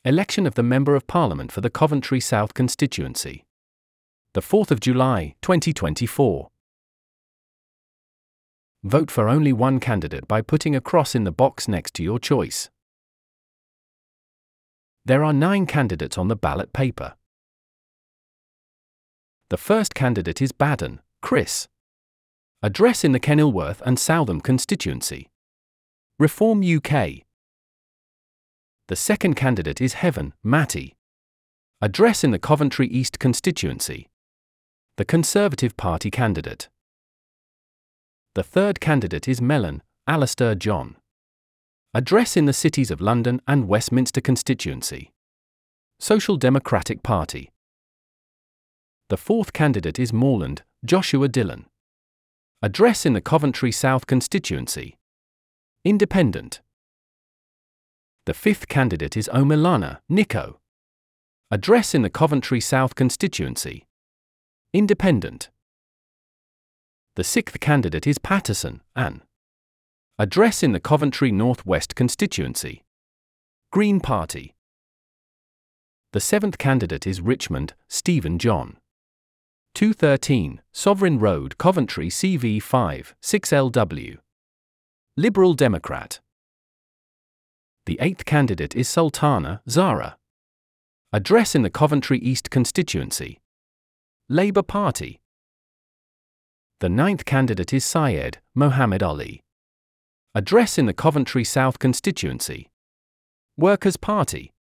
Election of the Member of Parliament for the Coventry South constituency. The 4th of July, 2024. Vote for only one candidate by putting a cross in the box next to your choice. There are 9 candidates on the ballot paper. The first candidate is Baden, Chris. Address in the Kenilworth and Southam constituency. Reform UK. The second candidate is Heaven, Matty. Address in the Coventry East constituency. The Conservative Party candidate. The third candidate is Mellon, Alistair John. Address in the cities of London and Westminster constituency. Social Democratic Party. The fourth candidate is Morland, Joshua Dillon. Address in the Coventry South constituency. Independent. The fifth candidate is Omilana, Nico. Address in the Coventry South constituency. Independent. The sixth candidate is Patterson, Anne. Address in the Coventry North West constituency. Green Party. The seventh candidate is Richmond, Stephen John. 213, Sovereign Road, Coventry CV5, 6LW. Liberal Democrat. The eighth candidate is Sultana, Zara. Address in the Coventry East constituency. Labour Party. The ninth candidate is Syed, Mohammed Ali. Address in the Coventry South constituency. Workers' Party.